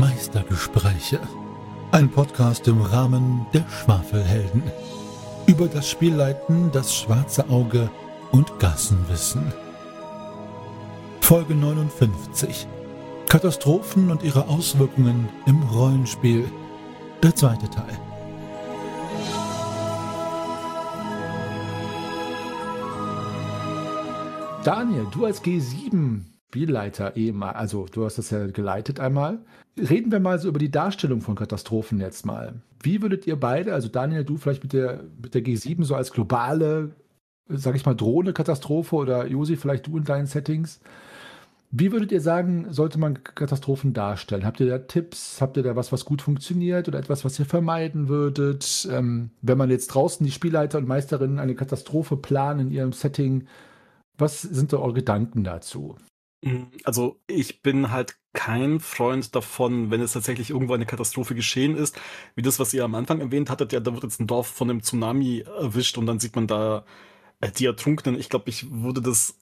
Meistergespräche. Ein Podcast im Rahmen der Schwafelhelden. Über das Spielleiten, das schwarze Auge und Gassenwissen. Folge 59. Katastrophen und ihre Auswirkungen im Rollenspiel. Der zweite Teil. Daniel, du als G7-Spielleiter also du hast das ja geleitet einmal. Reden wir mal so über die Darstellung von Katastrophen jetzt mal. Wie würdet ihr beide, also Daniel, du vielleicht mit der G7 so als globale, sag ich mal, Drohne-Katastrophe oder Josi, vielleicht du in deinen Settings. Wie würdet ihr sagen, sollte man Katastrophen darstellen? Habt ihr da Tipps? Habt ihr da was gut funktioniert oder etwas, was ihr vermeiden würdet? Wenn man jetzt draußen die Spielleiter und Meisterinnen eine Katastrophe planen in ihrem Setting, was sind da eure Gedanken dazu? Also ich bin halt kein Freund davon, wenn es tatsächlich irgendwo eine Katastrophe geschehen ist, wie das, was ihr am Anfang erwähnt hattet, ja, da wird jetzt ein Dorf von einem Tsunami erwischt und dann sieht man da die Ertrunkenen. Ich glaube, ich würde das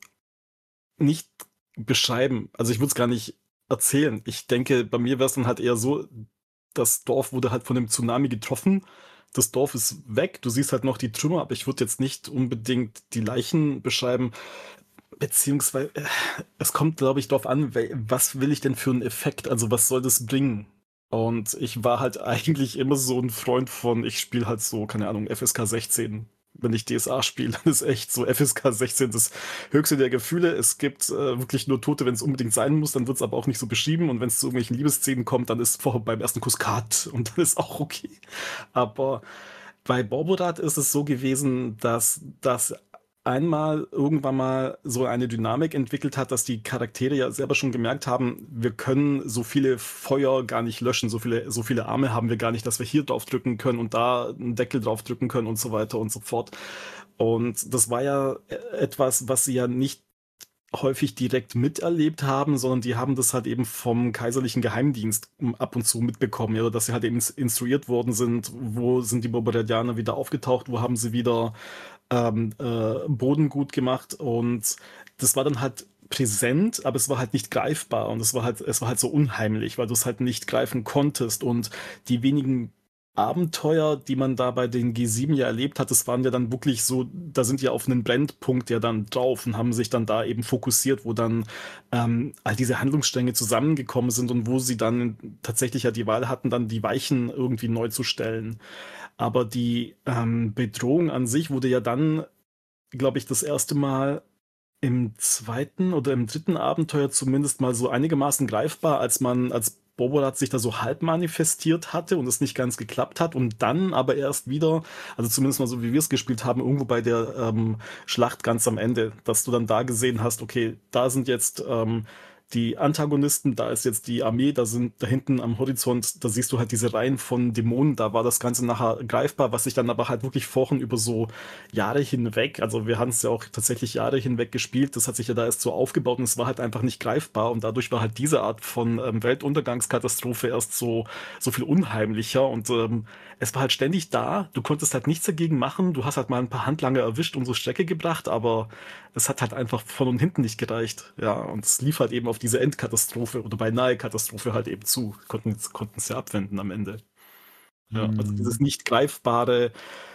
nicht beschreiben. Also ich würde es gar nicht erzählen. Ich denke, bei mir wäre es dann halt eher so, das Dorf wurde halt von dem Tsunami getroffen. Das Dorf ist weg. Du siehst halt noch die Trümmer, aber ich würde jetzt nicht unbedingt die Leichen beschreiben. Beziehungsweise, es kommt, glaube ich, darauf an, was will ich denn für einen Effekt? Also was soll das bringen? Und ich war halt eigentlich immer so ein Freund von, ich spiele halt so, keine Ahnung, FSK 16. Wenn ich DSA spiele, dann ist echt so FSK 16 das höchste der Gefühle. Es gibt wirklich nur Tote, wenn es unbedingt sein muss, dann wird es aber auch nicht so beschrieben. Und wenn es zu irgendwelchen Liebesszenen kommt, dann ist vorher beim ersten Kuss Cut und dann ist auch okay. Aber bei Borborat ist es so gewesen, dass das einmal irgendwann mal so eine Dynamik entwickelt hat, dass die Charaktere ja selber schon gemerkt haben, wir können so viele Feuer gar nicht löschen, so viele Arme haben wir gar nicht, dass wir hier drauf drücken können und da einen Deckel drauf drücken können und so weiter und so fort. Und das war ja etwas, was sie ja nicht häufig direkt miterlebt haben, sondern die haben das halt eben vom kaiserlichen Geheimdienst ab und zu mitbekommen, ja, dass sie halt eben instruiert worden sind, wo sind die Bobadianer wieder aufgetaucht, wo haben sie wieder Boden gut gemacht und das war dann halt präsent, aber es war halt nicht greifbar und es war halt so unheimlich, weil du es halt nicht greifen konntest und die wenigen Abenteuer, die man da bei den G7 ja erlebt hat, das waren ja dann wirklich so, da sind ja auf einen Brennpunkt ja dann drauf und haben sich dann da eben fokussiert, wo dann all diese Handlungsstränge zusammengekommen sind und wo sie dann tatsächlich ja die Wahl hatten, dann die Weichen irgendwie neu zu stellen. Aber die Bedrohung an sich wurde ja dann, glaube ich, das erste Mal im zweiten oder im dritten Abenteuer zumindest mal so einigermaßen greifbar, als Bobolat sich da so halb manifestiert hatte und es nicht ganz geklappt hat und dann aber erst wieder, also zumindest mal so wie wir es gespielt haben, irgendwo bei der Schlacht ganz am Ende, dass du dann da gesehen hast, okay, da sind jetzt die Antagonisten, da ist jetzt die Armee, da hinten am Horizont, da siehst du halt diese Reihen von Dämonen, da war das Ganze nachher greifbar, was sich dann aber halt wirklich vorhin über so Jahre hinweg, also wir haben es ja auch tatsächlich Jahre hinweg gespielt, das hat sich ja da erst so aufgebaut und es war halt einfach nicht greifbar und dadurch war halt diese Art von Weltuntergangskatastrophe erst so viel unheimlicher und es war halt ständig da, du konntest halt nichts dagegen machen, du hast halt mal ein paar Handlanger erwischt und so Strecke gebracht, aber es hat halt einfach von und hinten nicht gereicht, ja, und es lief halt eben auf diese Endkatastrophe oder beinahe Katastrophe halt eben zu, konnten es ja abwenden am Ende. Ja, also dieses nicht greifbare,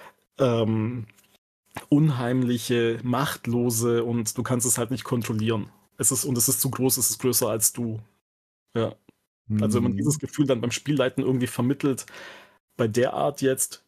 ähm, unheimliche, machtlose und du kannst es halt nicht kontrollieren. Es ist zu groß, es ist größer als du. Ja. Also wenn man dieses Gefühl dann beim Spielleiten irgendwie vermittelt, bei der Art jetzt,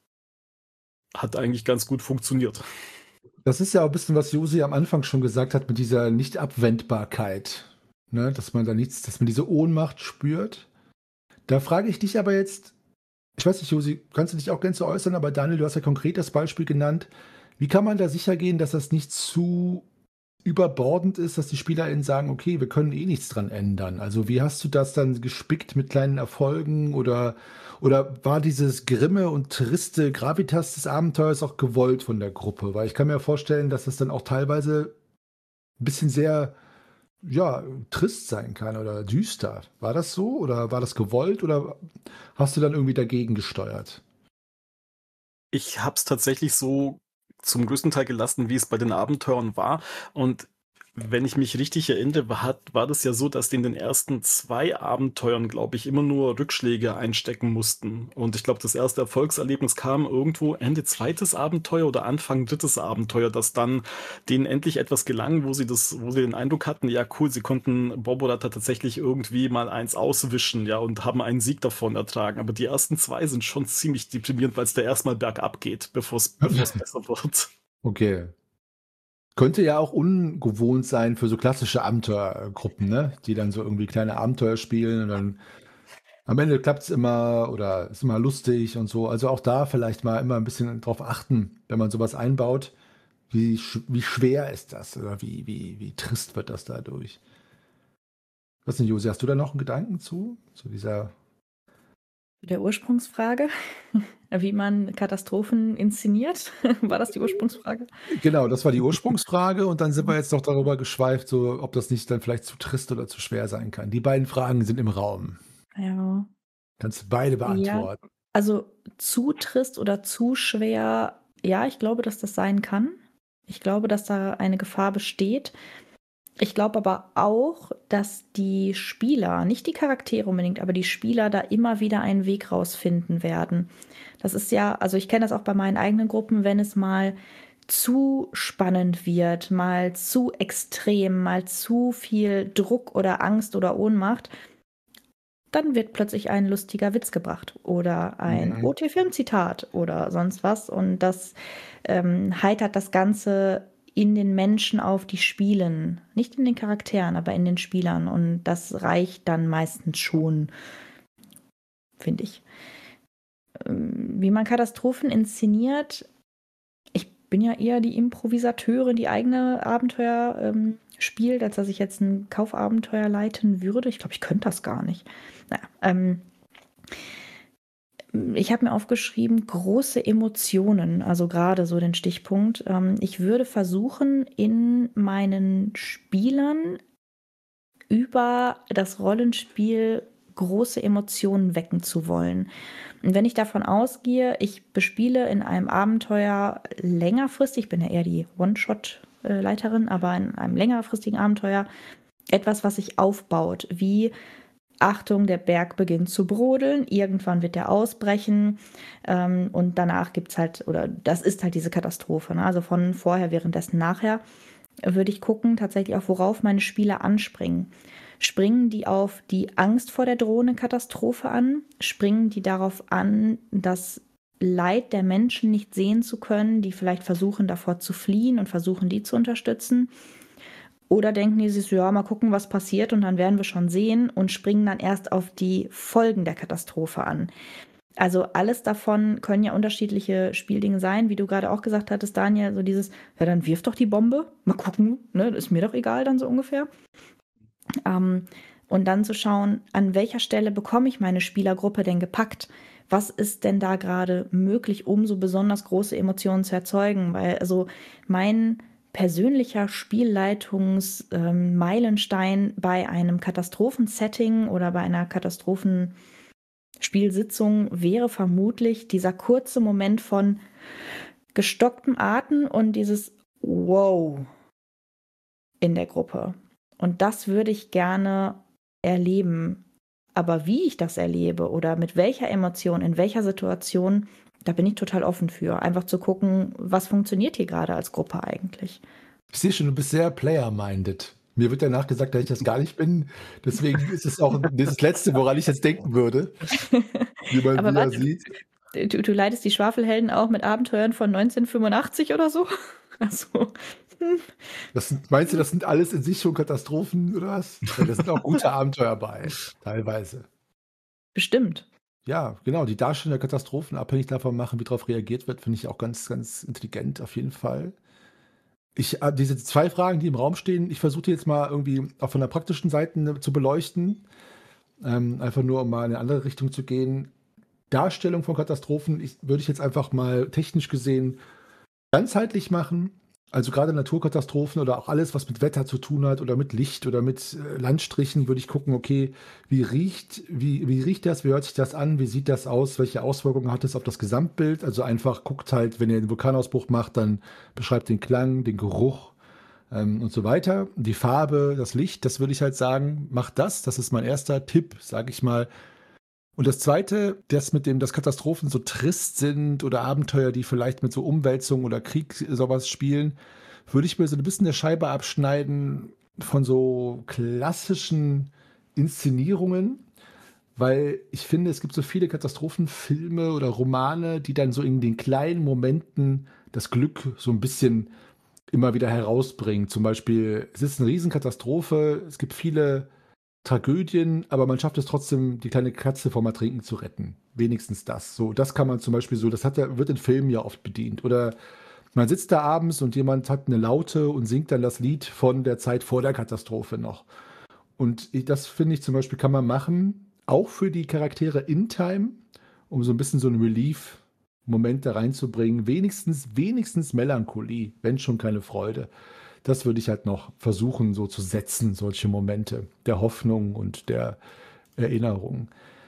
hat eigentlich ganz gut funktioniert. Das ist ja auch ein bisschen, was Josi am Anfang schon gesagt hat mit dieser Nicht-Abwendbarkeit. Ne? Dass man diese Ohnmacht spürt. Da frage ich dich aber jetzt, ich weiß nicht, Josi, kannst du dich auch gerne zu äußern, aber Daniel, du hast ja konkret das Beispiel genannt. Wie kann man da sicher gehen, dass das nicht zu überbordend ist, dass die SpielerInnen sagen, okay, wir können eh nichts dran ändern? Also wie hast du das dann gespickt mit kleinen Erfolgen oder war dieses grimme und triste Gravitas des Abenteuers auch gewollt von der Gruppe? Weil ich kann mir vorstellen, dass das dann auch teilweise ein bisschen sehr, ja, trist sein kann oder düster. War das so oder war das gewollt oder hast du dann irgendwie dagegen gesteuert? Ich habe es tatsächlich so zum größten Teil gelassen, wie es bei den Abenteuern war. Und Wenn ich mich richtig erinnere, war das ja so, dass die in den ersten 2 Abenteuern, glaube ich, immer nur Rückschläge einstecken mussten. Und ich glaube, das erste Erfolgserlebnis kam irgendwo Ende 2. Abenteuer oder Anfang 3. Abenteuer, dass dann denen endlich etwas gelang, wo sie den Eindruck hatten, ja cool, sie konnten Boborat tatsächlich irgendwie mal eins auswischen, ja, und haben einen Sieg davon ertragen. Aber die ersten 2 sind schon ziemlich deprimierend, weil es da erstmal bergab geht, bevor es besser wird. Okay. Könnte ja auch ungewohnt sein für so klassische Abenteuergruppen, ne? Die dann so irgendwie kleine Abenteuer spielen und dann am Ende klappt es immer oder ist immer lustig und so. Also auch da vielleicht mal immer ein bisschen drauf achten, wenn man sowas einbaut. Wie schwer ist das oder wie trist wird das dadurch? Was denn, Josi, hast du da noch einen Gedanken zu dieser. Der Ursprungsfrage, wie man Katastrophen inszeniert. War das die Ursprungsfrage? Genau, das war die Ursprungsfrage und dann sind wir jetzt noch darüber geschweift, so, ob das nicht dann vielleicht zu trist oder zu schwer sein kann. Die beiden Fragen sind im Raum. Ja. Kannst du beide Ja, beantworten. also zu trist oder zu schwer, ja, ich glaube, dass das sein kann. Ich glaube, dass da eine Gefahr besteht. Ich glaube aber auch, dass die Spieler, nicht die Charaktere unbedingt, aber die Spieler da immer wieder einen Weg rausfinden werden. Das ist ja, also ich kenne das auch bei meinen eigenen Gruppen, wenn es mal zu spannend wird, mal zu extrem, mal zu viel Druck oder Angst oder Ohnmacht, dann wird plötzlich ein lustiger Witz gebracht oder ein OT-Film-Zitat oder sonst was. Und das heitert das Ganze in den Menschen auf, die spielen. Nicht in den Charakteren, aber in den Spielern. Und das reicht dann meistens schon, finde ich. Wie man Katastrophen inszeniert, ich bin ja eher die Improvisateurin, die eigene Abenteuer spielt, als dass ich jetzt ein Kaufabenteuer leiten würde. Ich glaube, ich könnte das gar nicht. Naja, ich habe mir aufgeschrieben, große Emotionen, also gerade so den Stichpunkt. Ich würde versuchen, in meinen Spielern über das Rollenspiel große Emotionen wecken zu wollen. Und wenn ich davon ausgehe, ich bespiele in einem Abenteuer längerfristig, ich bin ja eher die One-Shot-Leiterin, aber in einem längerfristigen Abenteuer etwas, was sich aufbaut, wie Achtung, der Berg beginnt zu brodeln, irgendwann wird er ausbrechen und danach gibt es halt, oder das ist halt diese Katastrophe, ne? Also von vorher, währenddessen, nachher würde ich gucken, tatsächlich auch, worauf meine Spieler anspringen. Springen die auf die Angst vor der drohenden Katastrophe an? Springen die darauf an, das Leid der Menschen nicht sehen zu können, die vielleicht versuchen, davor zu fliehen und versuchen, die zu unterstützen? Oder denken die sich, ja, mal gucken, was passiert und dann werden wir schon sehen und springen dann erst auf die Folgen der Katastrophe an. Also alles davon können ja unterschiedliche Spieldinge sein, wie du gerade auch gesagt hattest, Daniel, so dieses, ja, dann wirf doch die Bombe, mal gucken, ne, ist mir doch egal dann so ungefähr. Und dann zu schauen, an welcher Stelle bekomme ich meine Spielergruppe denn gepackt? Was ist denn da gerade möglich, um so besonders große Emotionen zu erzeugen? Weil also mein persönlicher Spielleitungs-Meilenstein bei einem Katastrophensetting oder bei einer Katastrophenspielsitzung wäre vermutlich dieser kurze Moment von gestocktem Atem und dieses Wow in der Gruppe. Und das würde ich gerne erleben. Aber wie ich das erlebe oder mit welcher Emotion, in welcher Situation, da bin ich total offen für. Einfach zu gucken, was funktioniert hier gerade als Gruppe eigentlich. Ich sehe schon, du bist sehr player-minded. Mir wird danach gesagt, dass ich das gar nicht bin. Deswegen ist es auch das Letzte, woran ich jetzt denken würde. Wie man Aber wieder warte, sieht. du leitest die Schwafelhelden auch mit Abenteuern von 1985 oder so? Also, Meinst du, das sind alles in sich schon Katastrophen oder was? Ja, da sind auch gute Abenteuer bei, teilweise. bestimmt. Ja, genau, die Darstellung der Katastrophen abhängig davon machen, wie darauf reagiert wird, finde ich auch ganz, ganz intelligent auf jeden Fall. Diese 2 Fragen, die im Raum stehen, ich versuche die jetzt mal irgendwie auch von der praktischen Seite zu beleuchten. Einfach nur, um mal in eine andere Richtung zu gehen. Darstellung von Katastrophen würde ich jetzt einfach mal technisch gesehen ganzheitlich machen. Also gerade Naturkatastrophen oder auch alles, was mit Wetter zu tun hat oder mit Licht oder mit Landstrichen, würde ich gucken, okay, wie riecht das, wie hört sich das an, wie sieht das aus, welche Auswirkungen hat es auf das Gesamtbild? Also einfach guckt halt, wenn ihr einen Vulkanausbruch macht, dann beschreibt den Klang, den Geruch, und so weiter. Die Farbe, das Licht, das würde ich halt sagen, macht das. Das ist mein erster Tipp, sage ich mal. Und das Zweite, das mit dem, dass Katastrophen so trist sind oder Abenteuer, die vielleicht mit so Umwälzung oder Krieg sowas spielen, würde ich mir so ein bisschen der Scheibe abschneiden von so klassischen Inszenierungen, weil ich finde, es gibt so viele Katastrophenfilme oder Romane, die dann so in den kleinen Momenten das Glück so ein bisschen immer wieder herausbringen. Zum Beispiel, es ist eine Riesenkatastrophe, es gibt viele Tragödien, aber man schafft es trotzdem, die kleine Katze vom Ertrinken zu retten. Wenigstens das. So, das kann man zum Beispiel so, wird in Filmen ja oft bedient. Oder man sitzt da abends und jemand hat eine Laute und singt dann das Lied von der Zeit vor der Katastrophe noch. Und das finde ich zum Beispiel kann man machen, auch für die Charaktere in Time, um so ein bisschen so einen Relief-Moment da reinzubringen. Wenigstens Melancholie, wenn schon keine Freude. Das würde ich halt noch versuchen, so zu setzen, solche Momente der Hoffnung und der Erinnerung.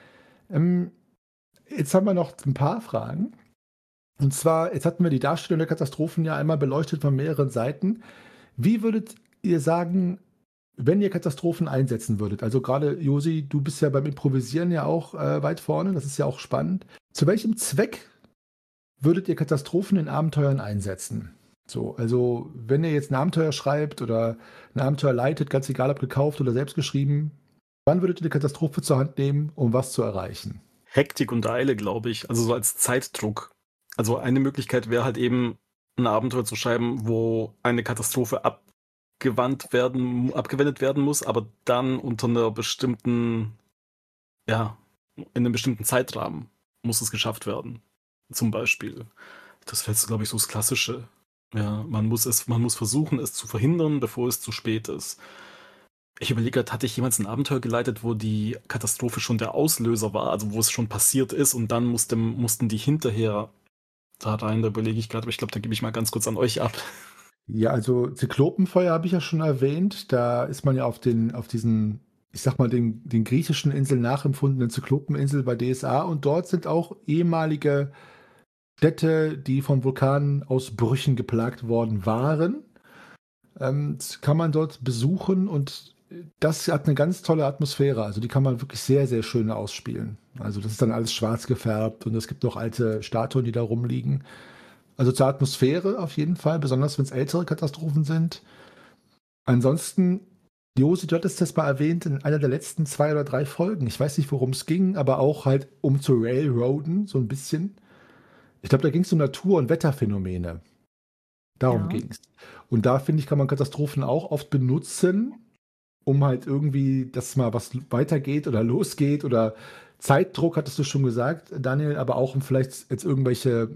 Jetzt haben wir noch ein paar Fragen. Und zwar, jetzt hatten wir die Darstellung der Katastrophen ja einmal beleuchtet von mehreren Seiten. Wie würdet ihr sagen, wenn ihr Katastrophen einsetzen würdet? Also gerade, Josi, du bist ja beim Improvisieren ja auch weit vorne, das ist ja auch spannend. Zu welchem Zweck würdet ihr Katastrophen in Abenteuern einsetzen? So, also wenn ihr jetzt ein Abenteuer schreibt oder ein Abenteuer leitet, ganz egal ob gekauft oder selbst geschrieben, wann würdet ihr die Katastrophe zur Hand nehmen, um was zu erreichen? Hektik und Eile, glaube ich. Also so als Zeitdruck. Also eine Möglichkeit wäre halt eben, ein Abenteuer zu schreiben, wo eine Katastrophe abgewendet werden muss, aber dann unter einer bestimmten, ja, in einem bestimmten Zeitrahmen muss es geschafft werden. Zum Beispiel. Das wäre jetzt, glaube ich, so das Klassische. Ja, man muss versuchen, es zu verhindern, bevor es zu spät ist. Ich überlege gerade, hatte ich jemals ein Abenteuer geleitet, wo die Katastrophe schon der Auslöser war, also wo es schon passiert ist und dann mussten die hinterher da rein, da überlege ich gerade, aber ich glaube, da gebe ich mal ganz kurz an euch ab. Ja, also Zyklopenfeuer habe ich ja schon erwähnt. Da ist man ja auf diesen, ich sag mal, den griechischen Inseln nachempfundenen Zyklopeninsel bei DSA und dort sind auch ehemalige Städte, die von Vulkanausbrüchen geplagt worden waren. Das kann man dort besuchen und das hat eine ganz tolle Atmosphäre. Also die kann man wirklich sehr, sehr schön ausspielen. Also das ist dann alles schwarz gefärbt und es gibt noch alte Statuen, die da rumliegen. Also zur Atmosphäre auf jeden Fall, besonders wenn es ältere Katastrophen sind. Ansonsten, Josi, du hattest das mal erwähnt in einer der letzten 2 oder 3 Folgen. Ich weiß nicht, worum es ging, aber auch halt um zu railroaden, so ein bisschen. Ich glaube, da ging es um Natur- und Wetterphänomene. Darum Ja. ging es. Und da, finde ich, kann man Katastrophen auch oft benutzen, um halt irgendwie, dass mal was weitergeht oder losgeht oder Zeitdruck, hattest du schon gesagt, Daniel, aber auch um vielleicht jetzt irgendwelche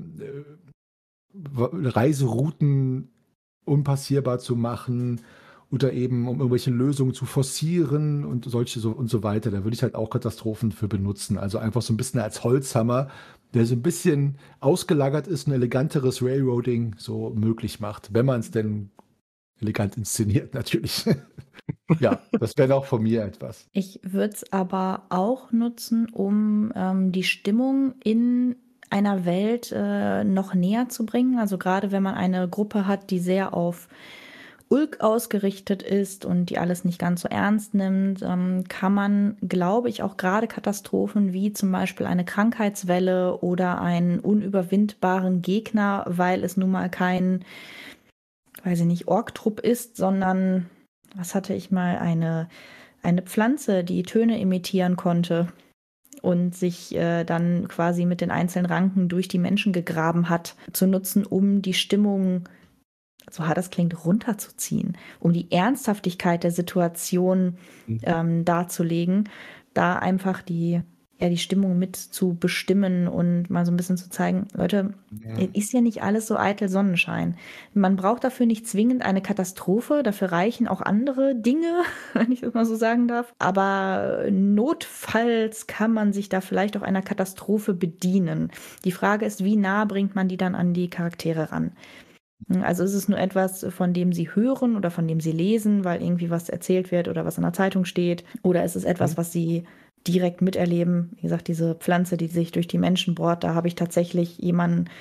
Reiserouten unpassierbar zu machen oder eben um irgendwelche Lösungen zu forcieren und solche und so weiter. Da würde ich halt auch Katastrophen für benutzen. Also einfach so ein bisschen als Holzhammer, der so ein bisschen ausgelagert ist, ein eleganteres Railroading so möglich macht, wenn man es denn elegant inszeniert, natürlich. Ja, das wäre auch von mir etwas. Ich würde es aber auch nutzen, um die Stimmung in einer Welt noch näher zu bringen. Also gerade wenn man eine Gruppe hat, die sehr auf Ulk ausgerichtet ist und die alles nicht ganz so ernst nimmt, kann man, glaube ich, auch gerade Katastrophen wie zum Beispiel eine Krankheitswelle oder einen unüberwindbaren Gegner, weil es nun mal kein, weiß ich nicht, Orktrupp ist, sondern, was hatte ich mal, eine Pflanze, die Töne imitieren konnte und sich dann quasi mit den einzelnen Ranken durch die Menschen gegraben hat, zu nutzen, um die Stimmung, so hart das klingt, runterzuziehen, um die Ernsthaftigkeit der Situation darzulegen, da einfach die Stimmung mit zu bestimmen und mal so ein bisschen zu zeigen, Leute, ist ja nicht alles so eitel Sonnenschein. Man braucht dafür nicht zwingend eine Katastrophe, dafür reichen auch andere Dinge, wenn ich das mal so sagen darf. Aber notfalls kann man sich da vielleicht auch einer Katastrophe bedienen. Die Frage ist, wie nah bringt man die dann an die Charaktere ran? Also ist es nur etwas, von dem sie hören oder von dem sie lesen, weil irgendwie was erzählt wird oder was in der Zeitung steht? Oder ist es etwas, was sie direkt miterleben? Wie gesagt, diese Pflanze, die sich durch die Menschen bohrt, da habe ich tatsächlich jemanden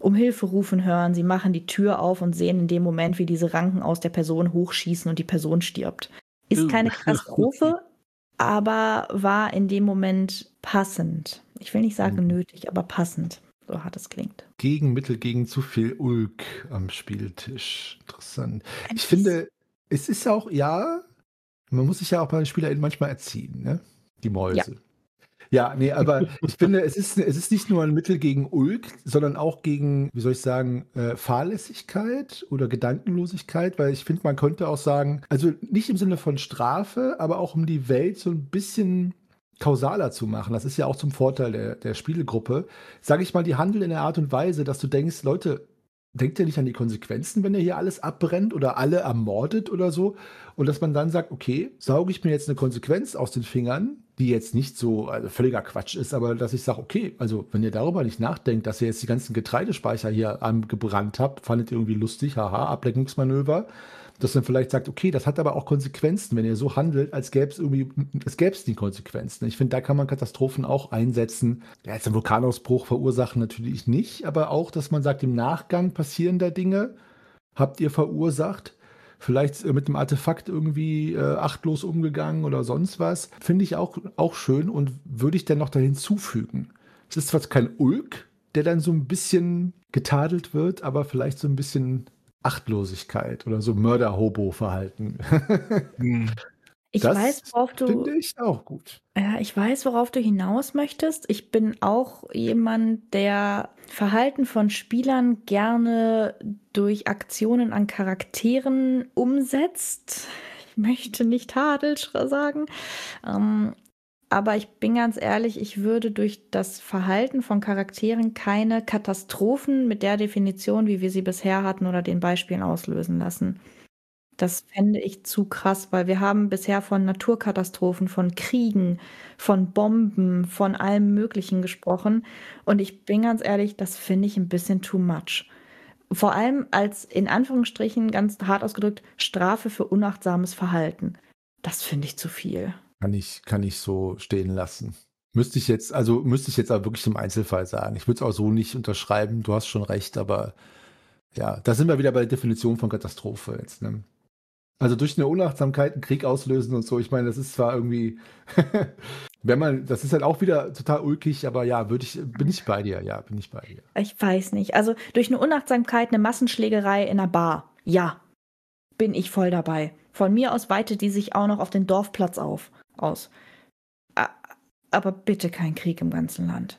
um Hilfe rufen hören. Sie machen die Tür auf und sehen in dem Moment, wie diese Ranken aus der Person hochschießen und die Person stirbt. Ist keine Katastrophe, aber war in dem Moment passend. Ich will nicht sagen nötig, aber passend, so hart es klingt. Gegenmittel gegen zu viel Ulk am Spieltisch. Interessant. Ich finde, es ist auch, ja, man muss sich ja auch bei den SpielerInnen manchmal erziehen, ne? Die Mäuse. Ja, nee, aber ich finde, es ist nicht nur ein Mittel gegen Ulk, sondern auch gegen, wie soll ich sagen, Fahrlässigkeit oder Gedankenlosigkeit, weil ich finde, man könnte auch sagen, also nicht im Sinne von Strafe, aber auch um die Welt so ein bisschen kausaler zu machen. Das ist ja auch zum Vorteil der Spielgruppe. Sage ich mal, die handeln in der Art und Weise, dass du denkst, Leute, denkt ihr nicht an die Konsequenzen, wenn ihr hier alles abbrennt oder alle ermordet oder so? Und dass man dann sagt, okay, sauge ich mir jetzt eine Konsequenz aus den Fingern, die jetzt nicht so völliger Quatsch ist, aber dass ich sage, okay, also wenn ihr darüber nicht nachdenkt, dass ihr jetzt die ganzen Getreidespeicher hier angebrannt habt, fandet ihr irgendwie lustig, haha, Ablenkungsmanöver, dass man vielleicht sagt, okay, das hat aber auch Konsequenzen, wenn ihr so handelt, als gäbe es die Konsequenzen. Ich finde, da kann man Katastrophen auch einsetzen. Ja, jetzt ein Vulkanausbruch verursachen natürlich nicht, aber auch, dass man sagt, im Nachgang passieren da Dinge, habt ihr verursacht, vielleicht mit dem Artefakt irgendwie achtlos umgegangen oder sonst was, finde ich auch schön und würde ich dann noch da hinzufügen. Es ist zwar kein Ulk, der dann so ein bisschen getadelt wird, aber vielleicht so ein bisschen Achtlosigkeit oder so Mörder-Hobo-Verhalten. Ich weiß, worauf du. Finde ich auch gut. Ja, ich weiß, worauf du hinaus möchtest. Ich bin auch jemand, der Verhalten von Spielern gerne durch Aktionen an Charakteren umsetzt. Ich möchte nicht Tadel sagen. Aber ich bin ganz ehrlich, ich würde durch das Verhalten von Charakteren keine Katastrophen mit der Definition, wie wir sie bisher hatten oder den Beispielen auslösen lassen. Das fände ich zu krass, weil wir haben bisher von Naturkatastrophen, von Kriegen, von Bomben, von allem Möglichen gesprochen. Und ich bin ganz ehrlich, das finde ich ein bisschen too much. Vor allem als, in Anführungsstrichen, ganz hart ausgedrückt, Strafe für unachtsames Verhalten. Das finde ich zu viel. Kann ich so stehen lassen. Müsste ich jetzt aber wirklich im Einzelfall sagen. Ich würde es auch so nicht unterschreiben. Du hast schon recht, aber ja, da sind wir wieder bei der Definition von Katastrophe jetzt, ne? Also durch eine Unachtsamkeit einen Krieg auslösen und so. Ich meine, das ist zwar irgendwie, das ist halt auch wieder total ulkig, aber ja, bin ich bei dir. Ja, bin ich bei dir. Ich weiß nicht. Also durch eine Unachtsamkeit, eine Massenschlägerei in einer Bar. Ja, bin ich voll dabei. Von mir aus weitet die sich auch noch auf den Dorfplatz aus. Aber bitte kein Krieg im ganzen Land.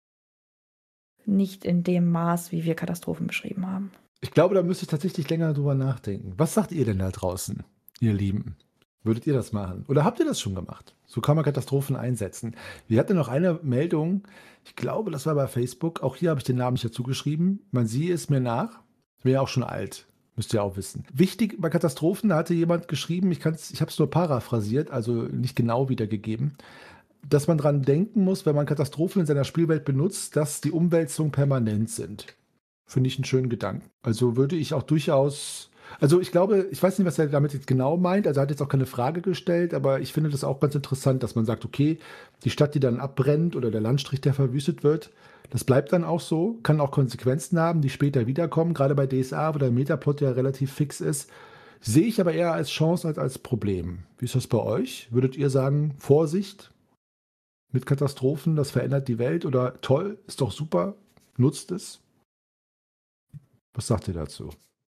Nicht in dem Maß, wie wir Katastrophen beschrieben haben. Ich glaube, da müsste ich tatsächlich länger drüber nachdenken. Was sagt ihr denn da draußen, ihr Lieben? Würdet ihr das machen? Oder habt ihr das schon gemacht? So kann man Katastrophen einsetzen. Wir hatten noch eine Meldung, ich glaube, das war bei Facebook. Auch hier habe ich den Namen nicht dazu geschrieben. Man siehe es mir nach. Ich bin ja auch schon alt. Müsst ihr auch wissen. Wichtig bei Katastrophen, da hatte jemand geschrieben, ich habe es nur paraphrasiert, also nicht genau wiedergegeben, dass man dran denken muss, wenn man Katastrophen in seiner Spielwelt benutzt, dass die Umwälzungen permanent sind. Finde ich einen schönen Gedanken. Also würde ich auch durchaus, also ich glaube, ich weiß nicht, was er damit jetzt genau meint, also er hat jetzt auch keine Frage gestellt, aber ich finde das auch ganz interessant, dass man sagt, okay, die Stadt, die dann abbrennt oder der Landstrich, der verwüstet wird, das bleibt dann auch so, kann auch Konsequenzen haben, die später wiederkommen, gerade bei DSA, wo der Metaplot ja relativ fix ist, sehe ich aber eher als Chance als als Problem. Wie ist das bei euch? Würdet ihr sagen, Vorsicht mit Katastrophen, das verändert die Welt oder toll, ist doch super, nutzt es? Was sagt ihr dazu?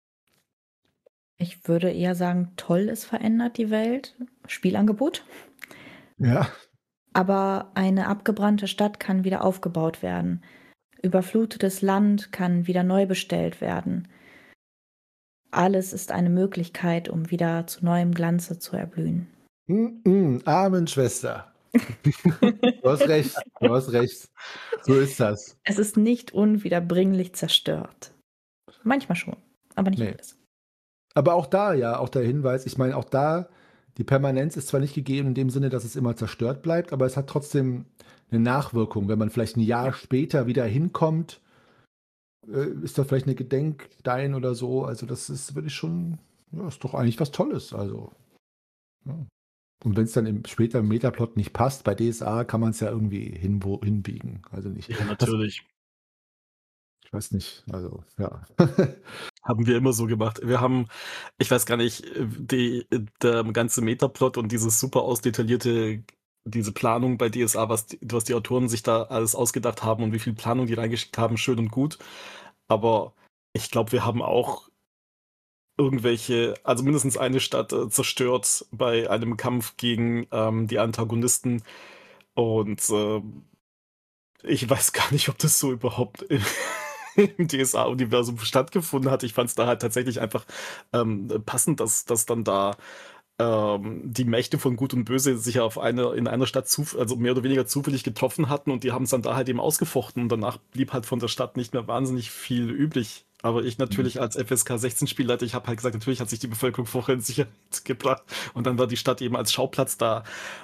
Ich würde eher sagen, toll, es verändert die Welt. Spielangebot. Ja. Aber eine abgebrannte Stadt kann wieder aufgebaut werden. Überflutetes Land kann wieder neu bestellt werden. Alles ist eine Möglichkeit, um wieder zu neuem Glanze zu erblühen. Amen, Schwester. Du hast recht. So ist das. Es ist nicht unwiederbringlich zerstört. Manchmal schon, aber nicht alles. Aber auch der Hinweis, ich meine, auch da, die Permanenz ist zwar nicht gegeben in dem Sinne, dass es immer zerstört bleibt, aber es hat trotzdem eine Nachwirkung. Wenn man vielleicht ein Jahr später wieder hinkommt, ist da vielleicht eine Gedenkstein oder so. Also das ist, würde ich schon, ja, ist doch eigentlich was Tolles. Also, ja. Und wenn es dann später im Metaplot nicht passt, bei DSA kann man es ja irgendwie hinbiegen. Also nicht. Ja, natürlich. weiß nicht, also ja. Haben wir immer so gemacht. Wir haben, ich weiß gar nicht, der ganze Metaplot und dieses super ausdetaillierte, diese Planung bei DSA, was die Autoren sich da alles ausgedacht haben und wie viel Planung die reingeschickt haben, schön und gut. Aber ich glaube, wir haben auch also mindestens eine Stadt zerstört bei einem Kampf gegen die Antagonisten. Und ich weiß gar nicht, ob das so überhaupt im DSA-Universum stattgefunden hat. Ich fand es da halt tatsächlich einfach passend, dass dann da die Mächte von Gut und Böse sich ja in einer Stadt also mehr oder weniger zufällig getroffen hatten und die haben es dann da halt eben ausgefochten und danach blieb halt von der Stadt nicht mehr wahnsinnig viel übrig. Aber ich natürlich als FSK 16 Spielleiter, ich habe halt gesagt, natürlich hat sich die Bevölkerung vorher in Sicherheit gebracht und dann war die Stadt eben als Schauplatz da,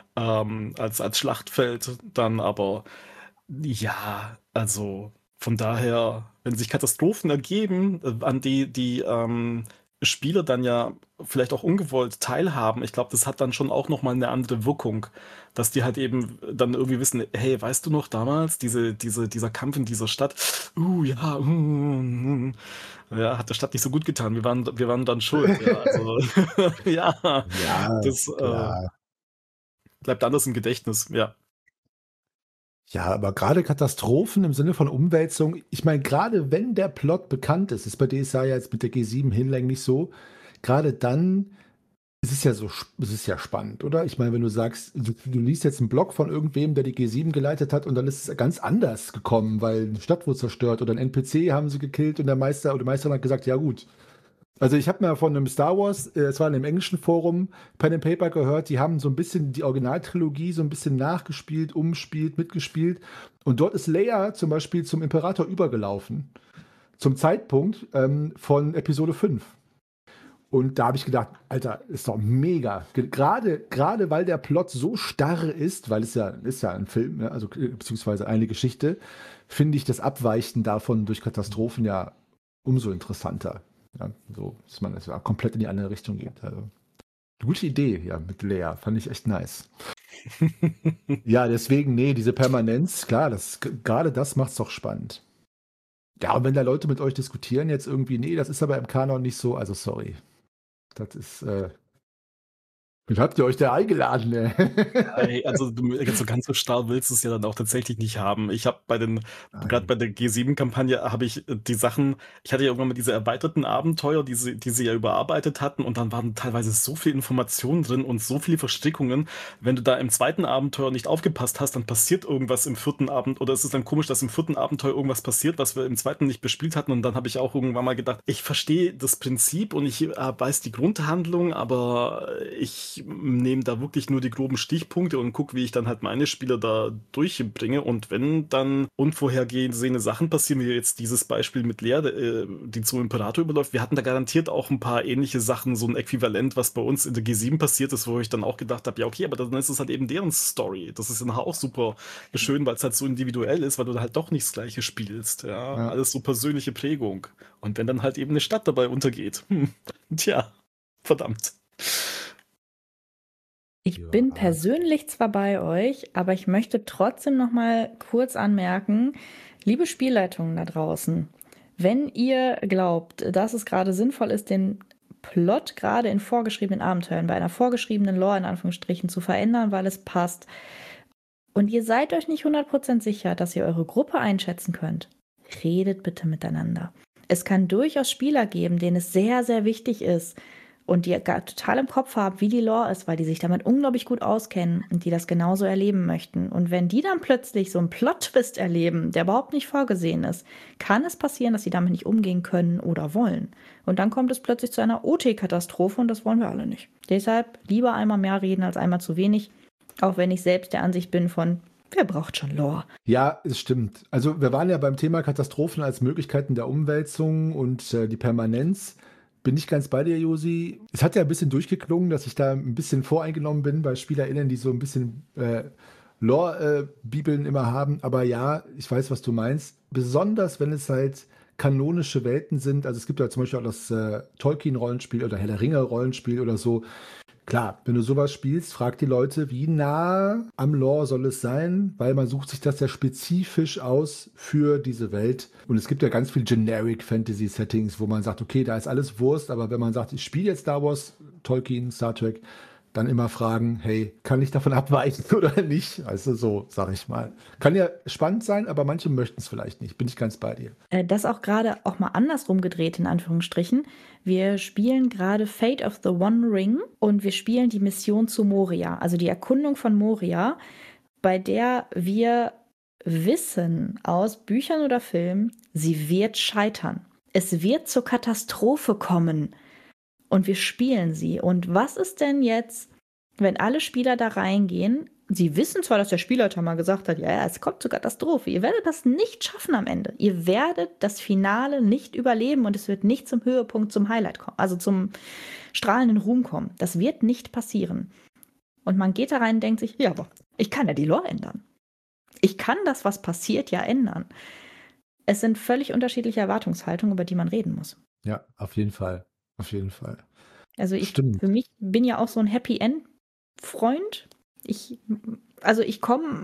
als Schlachtfeld dann, aber ja, also von daher, wenn sich Katastrophen ergeben, an die Spieler dann ja vielleicht auch ungewollt teilhaben, ich glaube, das hat dann schon auch nochmal eine andere Wirkung, dass die halt eben dann irgendwie wissen, hey, weißt du noch damals, dieser Kampf in dieser Stadt, ja, ja, hat der Stadt nicht so gut getan, wir waren dann schuld, ja, also, ja, Ja, das klar. bleibt anders im Gedächtnis, ja. Ja, aber gerade Katastrophen im Sinne von Umwälzung, ich meine, gerade wenn der Plot bekannt ist bei DSA ja jetzt mit der G7 hinlänglich so, gerade dann ist es ja es ist ja spannend, oder? Ich meine, wenn du sagst, du liest jetzt einen Blog von irgendwem, der die G7 geleitet hat und dann ist es ganz anders gekommen, weil eine Stadt wurde zerstört oder ein NPC haben sie gekillt und der Meister oder die Meisterin hat gesagt, ja gut. Also ich habe mal von einem Star Wars, es war in einem englischen Forum, Pen and Paper gehört, die haben so ein bisschen die Originaltrilogie so ein bisschen nachgespielt, umspielt, mitgespielt. Und dort ist Leia zum Beispiel zum Imperator übergelaufen. Zum Zeitpunkt von Episode 5. Und da habe ich gedacht, Alter, ist doch mega. Gerade weil der Plot so starr ist, weil es ist ja ein Film, ne? Also beziehungsweise eine Geschichte, finde ich das Abweichen davon durch Katastrophen ja umso interessanter. Ja, so, dass man ja komplett in die andere Richtung geht. Also, eine gute Idee, ja, mit Lea. Fand ich echt nice. Ja, deswegen, nee, diese Permanenz, klar, gerade das macht's doch spannend. Ja, und wenn da Leute mit euch diskutieren, jetzt irgendwie, nee, das ist aber im Kanon nicht so, also sorry. Das ist, wie habt ihr euch da eingeladen, ne? Ey, also so ganz so starr willst du es ja dann auch tatsächlich nicht haben. Ich habe gerade bei der G7-Kampagne habe ich die Sachen, ich hatte ja irgendwann mal diese erweiterten Abenteuer, die sie ja überarbeitet hatten und dann waren teilweise so viel Informationen drin und so viele Verstrickungen. Wenn du da im zweiten Abenteuer nicht aufgepasst hast, dann passiert irgendwas im vierten Abend oder es ist dann komisch, dass im vierten Abenteuer irgendwas passiert, was wir im zweiten nicht bespielt hatten und dann habe ich auch irgendwann mal gedacht, ich verstehe das Prinzip und ich weiß die Grundhandlung, aber ich nehme da wirklich nur die groben Stichpunkte und gucke, wie ich dann halt meine Spieler da durchbringe. Und wenn dann unvorhergesehene Sachen passieren, wie jetzt dieses Beispiel mit Lea, die zum Imperator überläuft, wir hatten da garantiert auch ein paar ähnliche Sachen, so ein Äquivalent, was bei uns in der G7 passiert ist, wo ich dann auch gedacht habe, ja okay, aber dann ist es halt eben deren Story. Das ist dann auch super schön, weil es halt so individuell ist, weil du da halt doch nicht das Gleiche spielst. Ja, alles so persönliche Prägung. Und wenn dann halt eben eine Stadt dabei untergeht, tja, verdammt. Ich bin persönlich zwar bei euch, aber ich möchte trotzdem noch mal kurz anmerken, liebe Spielleitungen da draußen, wenn ihr glaubt, dass es gerade sinnvoll ist, den Plot gerade in vorgeschriebenen Abenteuern, bei einer vorgeschriebenen Lore in Anführungsstrichen zu verändern, weil es passt, und ihr seid euch nicht 100% sicher, dass ihr eure Gruppe einschätzen könnt, redet bitte miteinander. Es kann durchaus Spieler geben, denen es sehr, sehr wichtig ist, und die total im Kopf haben, wie die Lore ist, weil die sich damit unglaublich gut auskennen und die das genauso erleben möchten. Und wenn die dann plötzlich so einen Plot-Twist erleben, der überhaupt nicht vorgesehen ist, kann es passieren, dass sie damit nicht umgehen können oder wollen. Und dann kommt es plötzlich zu einer OT-Katastrophe und das wollen wir alle nicht. Deshalb lieber einmal mehr reden als einmal zu wenig, auch wenn ich selbst der Ansicht bin von, wer braucht schon Lore? Ja, es stimmt. Also wir waren ja beim Thema Katastrophen als Möglichkeiten der Umwälzung und die Permanenz. Bin ich ganz bei dir, Josi. Es hat ja ein bisschen durchgeklungen, dass ich da ein bisschen voreingenommen bin bei SpielerInnen, die so ein bisschen Lore-Bibeln immer haben. Aber ja, ich weiß, was du meinst. Besonders, wenn es halt kanonische Welten sind. Also es gibt ja zum Beispiel auch das Tolkien-Rollenspiel oder Herr der Ringe-Rollenspiel oder so. Klar, wenn du sowas spielst, frag die Leute, wie nah am Lore soll es sein, weil man sucht sich das ja spezifisch aus für diese Welt. Und es gibt ja ganz viel Generic Fantasy Settings, wo man sagt, okay, da ist alles Wurst, aber wenn man sagt, ich spiele jetzt Star Wars, Tolkien, Star Trek, dann immer fragen, hey, kann ich davon abweichen oder nicht? Also so, sag ich mal. Kann ja spannend sein, aber manche möchten es vielleicht nicht. Bin ich ganz bei dir. Das auch gerade auch mal andersrum gedreht, in Anführungsstrichen. Wir spielen gerade Fate of the One Ring und wir spielen die Mission zu Moria, also die Erkundung von Moria, bei der wir wissen aus Büchern oder Filmen, sie wird scheitern. Es wird zur Katastrophe kommen. Und wir spielen sie. Und was ist denn jetzt, wenn alle Spieler da reingehen? Sie wissen zwar, dass der Spielleiter mal gesagt hat, ja, es kommt zur Katastrophe. Ihr werdet das nicht schaffen am Ende. Ihr werdet das Finale nicht überleben und es wird nicht zum Höhepunkt, zum Highlight kommen, also zum strahlenden Ruhm kommen. Das wird nicht passieren. Und man geht da rein und denkt sich, ja, aber ich kann ja die Lore ändern. Ich kann das, was passiert, ja ändern. Es sind völlig unterschiedliche Erwartungshaltungen, über die man reden muss. Ja, auf jeden Fall. Auf jeden Fall. Also Stimmt. für mich bin ja auch so ein Happy End Freund. Ich komme,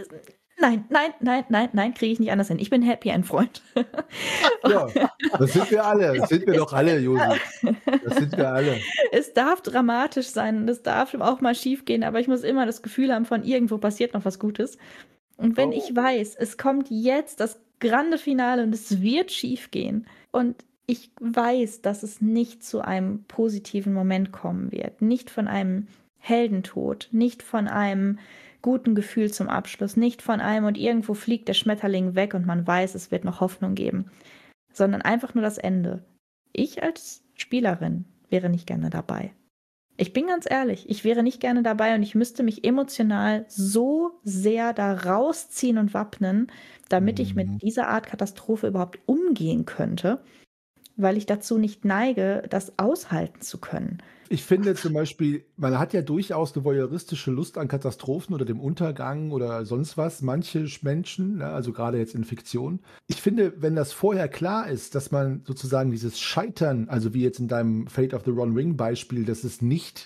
nein, kriege ich nicht anders hin. Ich bin Happy End Freund. Ja, das sind wir alle. Das sind wir doch alle, Josi. Das sind wir alle. Es darf dramatisch sein, es darf auch mal schief gehen, aber ich muss immer das Gefühl haben, von irgendwo passiert noch was Gutes. Und wenn ich weiß, es kommt jetzt das grande Finale und es wird schief gehen und ich weiß, dass es nicht zu einem positiven Moment kommen wird. Nicht von einem Heldentod, nicht von einem guten Gefühl zum Abschluss, nicht von einem und irgendwo fliegt der Schmetterling weg und man weiß, es wird noch Hoffnung geben, sondern einfach nur das Ende. Ich als Spielerin wäre nicht gerne dabei. Ich bin ganz ehrlich, ich wäre nicht gerne dabei und ich müsste mich emotional so sehr da rausziehen und wappnen, damit ich mit dieser Art Katastrophe überhaupt umgehen könnte, weil ich dazu nicht neige, das aushalten zu können. Ich finde zum Beispiel, man hat ja durchaus eine voyeuristische Lust an Katastrophen oder dem Untergang oder sonst was. Manche Menschen, ne, also gerade jetzt in Fiktion. Ich finde, wenn das vorher klar ist, dass man sozusagen dieses Scheitern, also wie jetzt in deinem Fate of the One Ring Beispiel, dass es nicht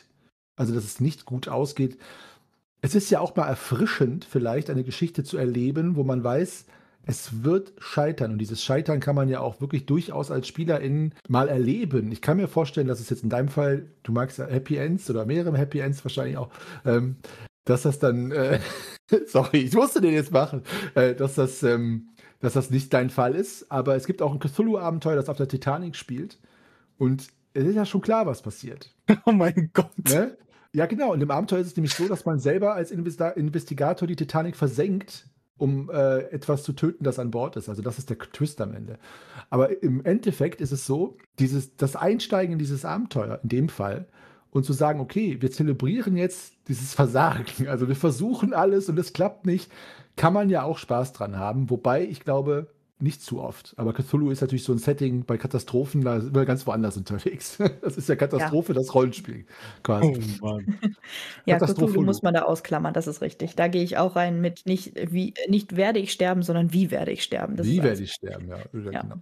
gut ausgeht. Es ist ja auch mal erfrischend, vielleicht eine Geschichte zu erleben, wo man weiß, es wird scheitern. Und dieses Scheitern kann man ja auch wirklich durchaus als SpielerInnen mal erleben. Ich kann mir vorstellen, dass es jetzt in deinem Fall, du magst ja Happy Ends oder mehrere Happy Ends wahrscheinlich auch, dass das dann, sorry, ich musste den jetzt machen, dass das nicht dein Fall ist. Aber es gibt auch ein Cthulhu-Abenteuer, das auf der Titanic spielt. Und es ist ja schon klar, was passiert. Oh mein Gott. Ne? Ja, genau. Und im Abenteuer ist es nämlich so, dass man selber als Investigator die Titanic versenkt, um etwas zu töten, das an Bord ist. Also das ist der Twist am Ende. Aber im Endeffekt ist es so, das Einsteigen in dieses Abenteuer, in dem Fall, und zu sagen, okay, wir zelebrieren jetzt dieses Versagen. Also wir versuchen alles und es klappt nicht, kann man ja auch Spaß dran haben. Wobei, ich glaube, nicht zu oft. Aber Cthulhu ist natürlich so ein Setting bei Katastrophen, da sind wir ganz woanders unterwegs. Das ist ja Katastrophe, das Rollenspiel quasi. Oh Mann. Ja, Cthulhu muss man da ausklammern, das ist richtig. Da gehe ich auch rein mit nicht werde ich sterben, sondern wie werde ich sterben. Wie werde ich sterben, ja. Genau.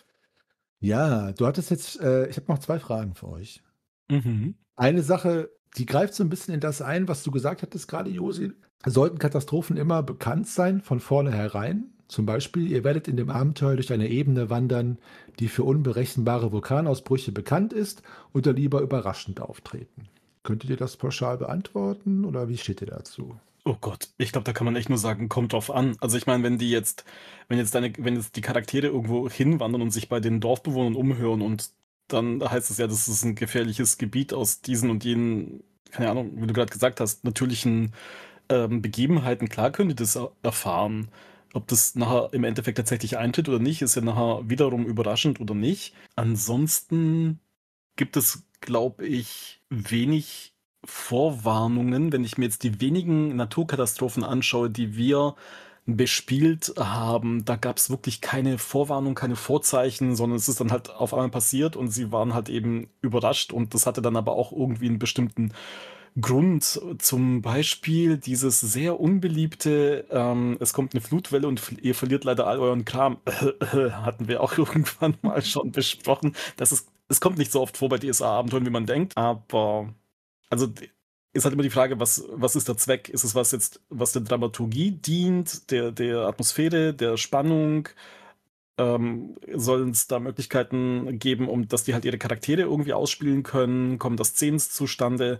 Ja, du hattest jetzt, ich habe noch 2 Fragen für euch. Mhm. Eine Sache, die greift so ein bisschen in das ein, was du gesagt hattest gerade, Josi. Sollten Katastrophen immer bekannt sein, von vornherein? Zum Beispiel, ihr werdet in dem Abenteuer durch eine Ebene wandern, die für unberechenbare Vulkanausbrüche bekannt ist oder lieber überraschend auftreten. Könntet ihr das pauschal beantworten oder wie steht ihr dazu? Oh Gott, ich glaube, da kann man echt nur sagen, kommt drauf an. Also ich meine, wenn jetzt die Charaktere irgendwo hinwandern und sich bei den Dorfbewohnern umhören und dann heißt es ja, das ist ein gefährliches Gebiet aus diesen und jenen, keine Ahnung, wie du gerade gesagt hast, natürlichen Begebenheiten, klar könnt ihr das erfahren. Ob das nachher im Endeffekt tatsächlich eintritt oder nicht, ist ja nachher wiederum überraschend oder nicht. Ansonsten gibt es, glaube ich, wenig Vorwarnungen, wenn ich mir jetzt die wenigen Naturkatastrophen anschaue, die wir bespielt haben. Da gab es wirklich keine Vorwarnung, keine Vorzeichen, sondern es ist dann halt auf einmal passiert und sie waren halt eben überrascht und das hatte dann aber auch irgendwie einen bestimmten Grund, zum Beispiel dieses sehr unbeliebte, es kommt eine Flutwelle und ihr verliert leider all euren Kram, hatten wir auch irgendwann mal schon besprochen. Es kommt nicht so oft vor bei DSA-Abenteuern, wie man denkt, aber also ist halt immer die Frage, was ist der Zweck? Ist es was jetzt, was der Dramaturgie dient, der Atmosphäre, der Spannung? Sollen es da Möglichkeiten geben, dass die halt ihre Charaktere irgendwie ausspielen können? Kommen da Szenen zustande?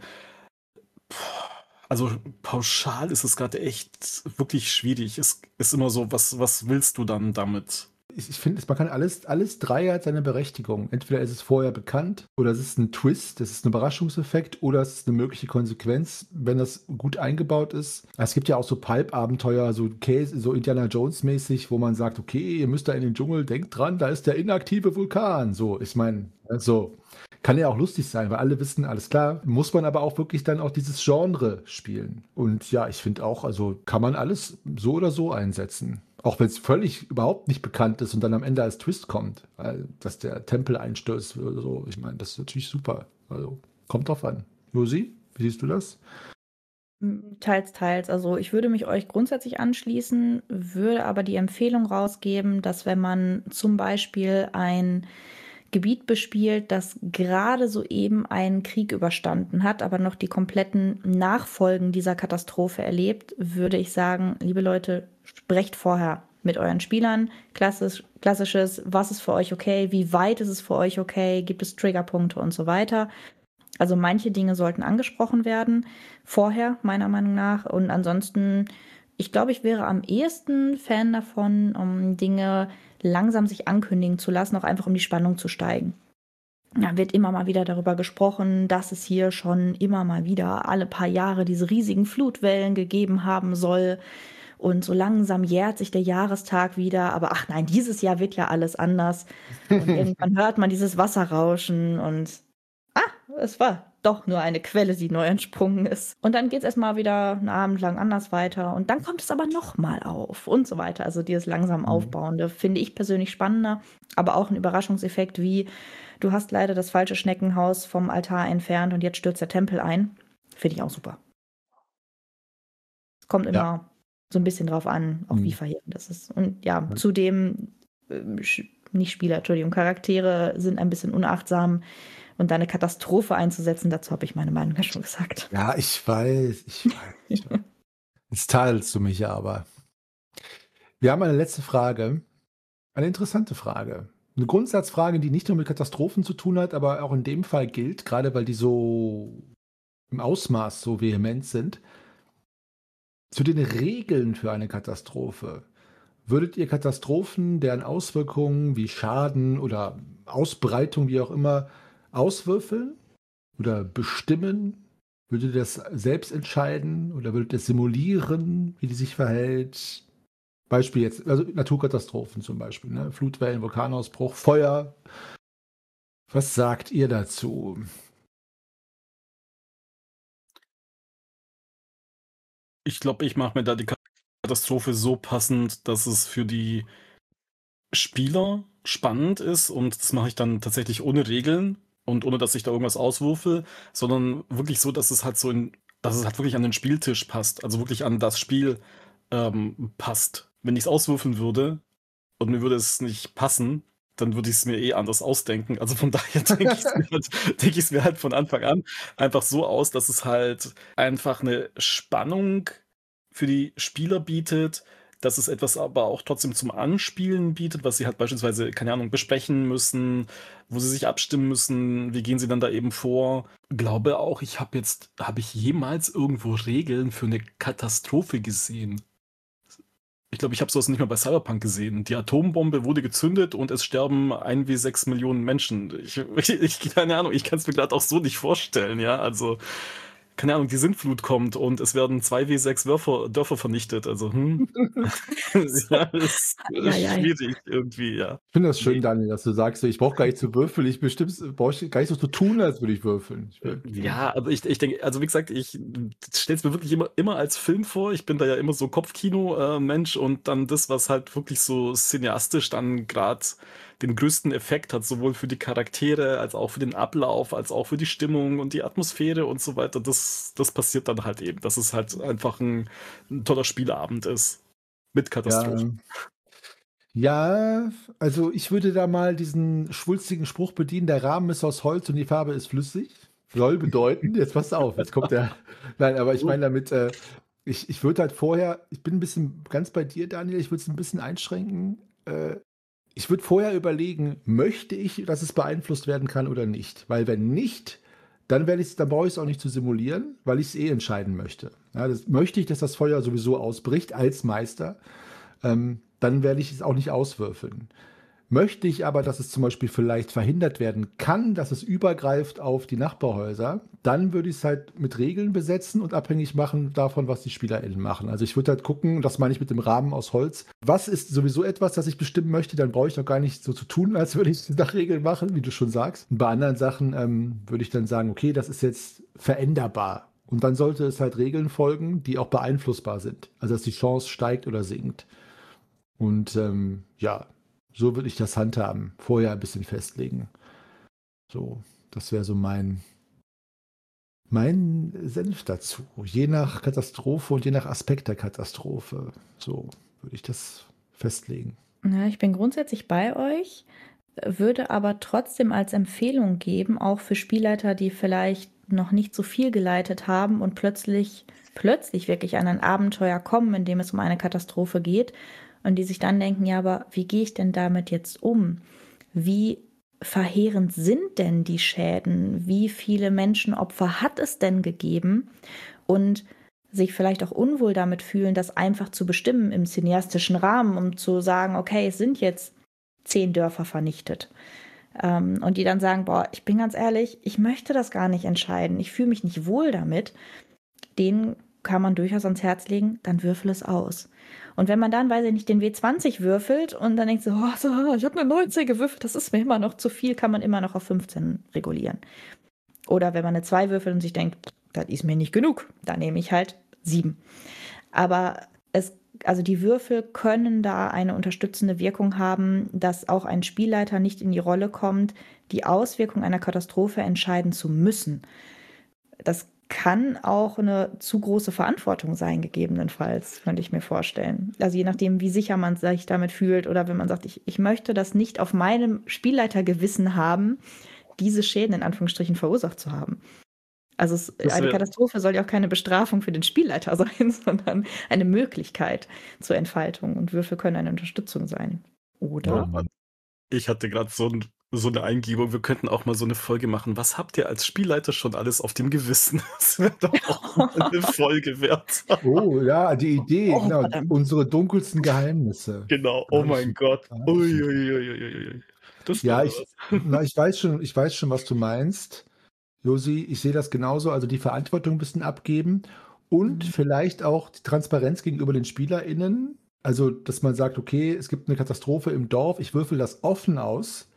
Also pauschal ist es gerade echt wirklich schwierig. Es ist immer so, was willst du dann damit? Ich finde, man kann alles drei hat seine Berechtigung. Entweder ist es vorher bekannt oder es ist ein Twist, es ist ein Überraschungseffekt oder es ist eine mögliche Konsequenz, wenn das gut eingebaut ist. Es gibt ja auch so Pulp-Abenteuer, so Indiana Jones-mäßig, wo man sagt, okay, ihr müsst da in den Dschungel, denkt dran, da ist der inaktive Vulkan. So, ich meine, so. Kann ja auch lustig sein, weil alle wissen, alles klar, muss man aber auch wirklich dann auch dieses Genre spielen. Und ja, ich finde auch, also kann man alles so oder so einsetzen. Auch wenn es völlig überhaupt nicht bekannt ist und dann am Ende als Twist kommt, weil dass der Tempel einstürzt oder so. Ich meine, das ist natürlich super. Also kommt drauf an. Josi, wie siehst du das? Teils, teils. Also ich würde mich euch grundsätzlich anschließen, würde aber die Empfehlung rausgeben, dass wenn man zum Beispiel ein Gebiet bespielt, das gerade soeben einen Krieg überstanden hat, aber noch die kompletten Nachfolgen dieser Katastrophe erlebt, würde ich sagen, liebe Leute, sprecht vorher mit euren Spielern. Klassisches, was ist für euch okay, wie weit ist es für euch okay, gibt es Triggerpunkte und so weiter. Also manche Dinge sollten angesprochen werden, vorher, meiner Meinung nach. Und ansonsten, ich glaube, ich wäre am ehesten Fan davon, um Dinge langsam sich ankündigen zu lassen, auch einfach um die Spannung zu steigen. Da wird immer mal wieder darüber gesprochen, dass es hier schon immer mal wieder alle paar Jahre diese riesigen Flutwellen gegeben haben soll. Und so langsam jährt sich der Jahrestag wieder. Aber ach nein, dieses Jahr wird ja alles anders. Und irgendwann hört man dieses Wasserrauschen und es war doch nur eine Quelle, die neu entsprungen ist. Und dann geht es erstmal wieder einen Abend lang anders weiter. Und dann kommt es aber nochmal auf und so weiter. Also dieses langsam Aufbauende finde ich persönlich spannender. Aber auch ein Überraschungseffekt wie, du hast leider das falsche Schneckenhaus vom Altar entfernt und jetzt stürzt der Tempel ein. Finde ich auch super. Es kommt immer so ein bisschen drauf an, auch wie verheerend das ist. Und ja, zudem, nicht Spieler, Entschuldigung, Charaktere sind ein bisschen unachtsam. Und da eine Katastrophe einzusetzen, dazu habe ich meine Meinung ja schon gesagt. Ja, ich weiß. Jetzt tadelst du mich ja aber. Wir haben eine letzte Frage. Eine interessante Frage. Eine Grundsatzfrage, die nicht nur mit Katastrophen zu tun hat, aber auch in dem Fall gilt, gerade weil die so im Ausmaß so vehement sind. Zu den Regeln für eine Katastrophe. Würdet ihr Katastrophen, deren Auswirkungen wie Schaden oder Ausbreitung, wie auch immer, auswürfeln oder bestimmen? Würdet ihr das selbst entscheiden oder würdet ihr simulieren, wie die sich verhält? Beispiel jetzt, also Naturkatastrophen zum Beispiel, ne? Flutwellen, Vulkanausbruch, Feuer. Was sagt ihr dazu? Ich glaube, ich mache mir da die Katastrophe so passend, dass es für die Spieler spannend ist und das mache ich dann tatsächlich ohne Regeln und ohne, dass ich da irgendwas auswürfel, sondern wirklich so, dass es halt dass es halt wirklich an den Spieltisch passt, also wirklich an das Spiel passt. Wenn ich es auswürfeln würde und mir würde es nicht passen, dann würde ich es mir eh anders ausdenken. Also von daher denke ich es mir halt von Anfang an einfach so aus, dass es halt einfach eine Spannung für die Spieler bietet, dass es etwas aber auch trotzdem zum Anspielen bietet, was sie halt beispielsweise, keine Ahnung, besprechen müssen, wo sie sich abstimmen müssen, wie gehen sie dann da eben vor. Glaube auch, habe ich jemals irgendwo Regeln für eine Katastrophe gesehen? Ich glaube, ich habe sowas nicht mal bei Cyberpunk gesehen. Die Atombombe wurde gezündet und es sterben 1 wie 6 Millionen Menschen. Keine Ahnung, ich kann es mir gerade auch so nicht vorstellen, ja. Also, keine Ahnung, die Sintflut kommt und es werden 2 wie 6 Dörfer vernichtet. Also, ja, das ist schwierig irgendwie, ja. Ich finde das schön, Daniel, dass du sagst, ich brauche gar nicht zu würfeln. Ich brauche gar nicht so zu tun, als würde ich würfeln. Ja, aber ich denke, also wie gesagt, ich stelle es mir wirklich immer als Film vor. Ich bin da ja immer so Kopfkino-Mensch und dann das, was halt wirklich so cineastisch dann gerade den größten Effekt hat, sowohl für die Charaktere, als auch für den Ablauf, als auch für die Stimmung und die Atmosphäre und so weiter. Das passiert dann halt eben, dass es halt einfach ein toller Spielabend ist. Mit Katastrophen. Ja, also ich würde da mal diesen schwulstigen Spruch bedienen, der Rahmen ist aus Holz und die Farbe ist flüssig. soll bedeuten, jetzt pass auf, jetzt kommt der. Nein, aber ich meine damit, ich würde halt vorher, ich bin ein bisschen ganz bei dir, Daniel, ich würde es ein bisschen einschränken. Ich würde vorher überlegen, möchte ich, dass es beeinflusst werden kann oder nicht? Weil wenn nicht, dann brauche ich es auch nicht zu simulieren, weil ich es entscheiden möchte. Ja, möchte ich, dass das Feuer sowieso ausbricht als Meister, dann werde ich es auch nicht auswürfeln. Möchte ich aber, dass es zum Beispiel vielleicht verhindert werden kann, dass es übergreift auf die Nachbarhäuser, dann würde ich es halt mit Regeln besetzen und abhängig machen davon, was die SpielerInnen machen. Also ich würde halt gucken, das meine ich mit dem Rahmen aus Holz, was ist sowieso etwas, das ich bestimmen möchte, dann brauche ich doch gar nicht so zu tun, als würde ich es nach Regeln machen, wie du schon sagst. Und bei anderen Sachen würde ich dann sagen, okay, das ist jetzt veränderbar. Und dann sollte es halt Regeln folgen, die auch beeinflussbar sind. Also dass die Chance steigt oder sinkt. Und ja, so würde ich das handhaben. Vorher ein bisschen festlegen. So, das wäre so mein Senf dazu. Je nach Katastrophe und je nach Aspekt der Katastrophe. So würde ich das festlegen. Ja, ich bin grundsätzlich bei euch, würde aber trotzdem als Empfehlung geben, auch für Spielleiter, die vielleicht noch nicht so viel geleitet haben und plötzlich wirklich an ein Abenteuer kommen, in dem es um eine Katastrophe geht und die sich dann denken, ja, aber wie gehe ich denn damit jetzt um? Wie verheerend sind denn die Schäden? Wie viele Menschenopfer hat es denn gegeben? Und sich vielleicht auch unwohl damit fühlen, das einfach zu bestimmen im cineastischen Rahmen, um zu sagen, okay, es sind jetzt 10 Dörfer vernichtet. Und die dann sagen, boah, ich bin ganz ehrlich, ich möchte das gar nicht entscheiden. Ich fühle mich nicht wohl damit. Denen kann man durchaus ans Herz legen, dann würfel es aus. Und wenn man dann, weiß ich nicht, den W20 würfelt und dann denkt so, ich habe eine 19 gewürfelt, das ist mir immer noch zu viel, kann man immer noch auf 15 regulieren. Oder wenn man eine 2 würfelt und sich denkt, das ist mir nicht genug, dann nehme ich halt 7. Aber also die Würfel können da eine unterstützende Wirkung haben, dass auch ein Spielleiter nicht in die Rolle kommt, die Auswirkung einer Katastrophe entscheiden zu müssen. Das kann auch eine zu große Verantwortung sein, gegebenenfalls, könnte ich mir vorstellen. Also je nachdem, wie sicher man sich damit fühlt oder wenn man sagt, ich möchte das nicht auf meinem Spielleitergewissen haben, diese Schäden in Anführungsstrichen verursacht zu haben. Also eine Katastrophe soll ja auch keine Bestrafung für den Spielleiter sein, sondern eine Möglichkeit zur Entfaltung. Und Würfel können eine Unterstützung sein. Oder? Oh Mann. Ich hatte gerade so eine Eingebung, wir könnten auch mal so eine Folge machen. Was habt ihr als Spielleiter schon alles auf dem Gewissen? Das wäre doch auch mal eine Folge wert. Oh ja, die Idee, Oh, genau, verdammt. unsere dunkelsten Geheimnisse. Genau, oh mein Gott. Uiuiuiui. Das Ja, wäre was. ich weiß schon, was du meinst. Josi, ich sehe das genauso, also die Verantwortung ein bisschen abgeben und vielleicht auch die Transparenz gegenüber den SpielerInnen. Also, dass man sagt, okay, es gibt eine Katastrophe im Dorf, ich würfel das offen aus,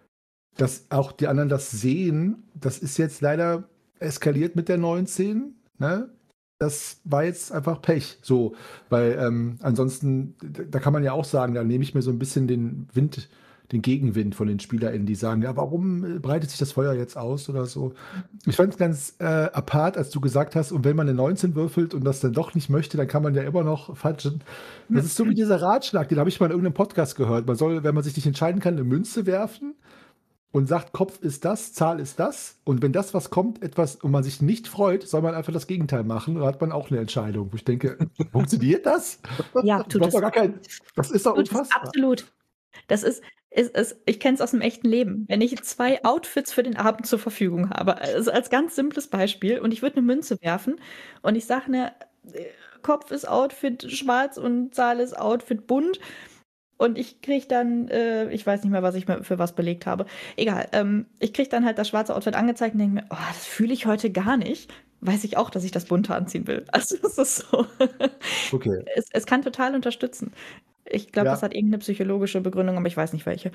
dass auch die anderen das sehen. Das ist jetzt leider eskaliert mit der 19, ne? Das war jetzt einfach Pech. So, weil ansonsten, da kann man ja auch sagen, da nehme ich mir so ein bisschen den Gegenwind von den SpielerInnen, die sagen, ja, warum breitet sich das Feuer jetzt aus oder so. Ich fand es ganz apart, als du gesagt hast, und wenn man eine 19 würfelt und das dann doch nicht möchte, dann kann man ja immer noch fatschen. Das ist so wie dieser Ratschlag, den habe ich mal in irgendeinem Podcast gehört. Man soll, wenn man sich nicht entscheiden kann, eine Münze werfen und sagt, Kopf ist das, Zahl ist das. Und wenn das, was kommt, etwas und man sich nicht freut, soll man einfach das Gegenteil machen. Da hat man auch eine Entscheidung. Wo ich denke, funktioniert das? Ja, tut es. Das ist doch unfassbar. Absolut. Das ist, ich kenne es aus dem echten Leben. Wenn ich 2 Outfits für den Abend zur Verfügung habe, also als ganz simples Beispiel, und ich würde eine Münze werfen und ich sage, ne, Kopf ist Outfit schwarz und Zahl ist Outfit bunt. Und ich kriege dann, ich weiß nicht mehr, was ich für was belegt habe. Egal, ich kriege dann halt das schwarze Outfit angezeigt und denke mir, oh, das fühle ich heute gar nicht. Weiß ich auch, dass ich das bunte anziehen will. Also es ist so. Okay. Es kann total unterstützen. Ich glaube, Ja. das hat irgendeine psychologische Begründung, aber ich weiß nicht welche.